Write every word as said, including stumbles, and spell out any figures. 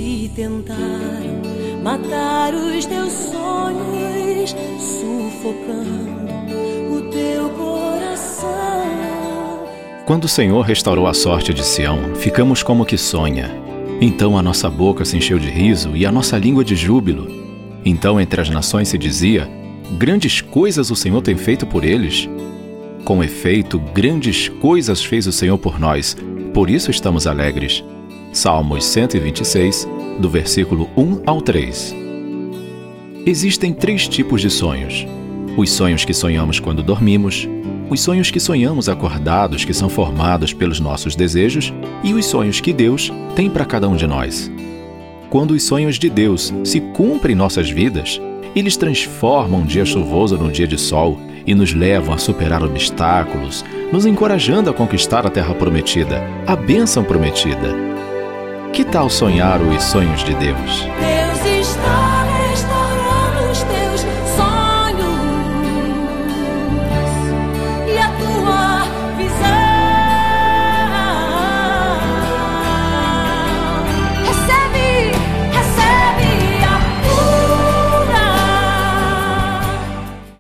se tentaram matar os teus sonhos, sufocando o teu coração. Quando o Senhor restaurou a sorte de Sião, ficamos como que sonha. Então a nossa boca se encheu de riso e a nossa língua de júbilo. Então entre as nações se dizia: grandes coisas o Senhor tem feito por eles. Com efeito, grandes coisas fez o Senhor por nós, por isso estamos alegres. Salmos cento e vinte e seis, do versículo um ao três. Existem três tipos de sonhos: os sonhos que sonhamos quando dormimos, os sonhos que sonhamos acordados, que são formados pelos nossos desejos, e os sonhos que Deus tem para cada um de nós. Quando os sonhos de Deus se cumprem em nossas vidas, eles transformam um dia chuvoso num dia de sol e nos levam a superar obstáculos, nos encorajando a conquistar a terra prometida, a bênção prometida. Que tal sonhar os sonhos de Deus? Deus está